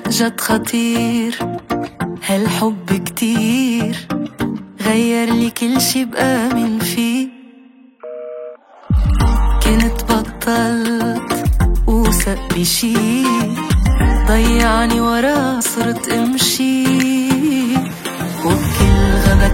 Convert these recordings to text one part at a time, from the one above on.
لا جد خطير، هالحب كتير غير لي كل شي بآمن فيه. كنت بطلت وثق بشي، ضيعني وراه صرت امشي، وبكل غابة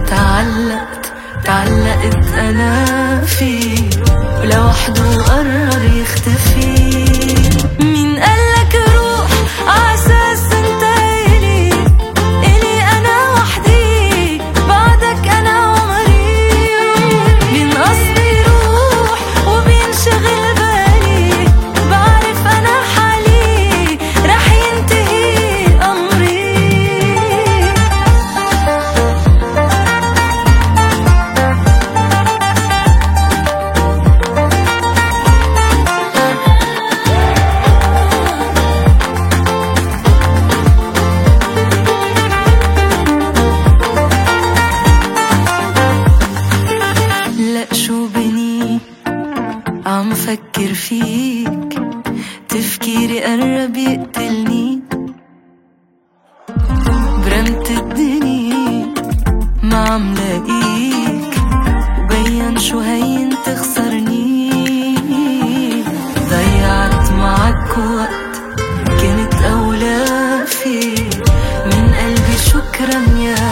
تعلقت انا فيه، ولوحده قرر يختفي. مين قالك روح عاساس انت إلي انا وحدي، بعدك انا عمري، بين قصدي روح وبينشغل بالي، بعرف انا حالي رح ينتهي امري. لا شو بني عم فكر فيك، تفكيري قرب يقتلني، برمت الدنيا ما عم لاقيك، وبين شو هين تخسرني. ضيعت معك وقت كنت أولى فيه، من قلبي شكرا يا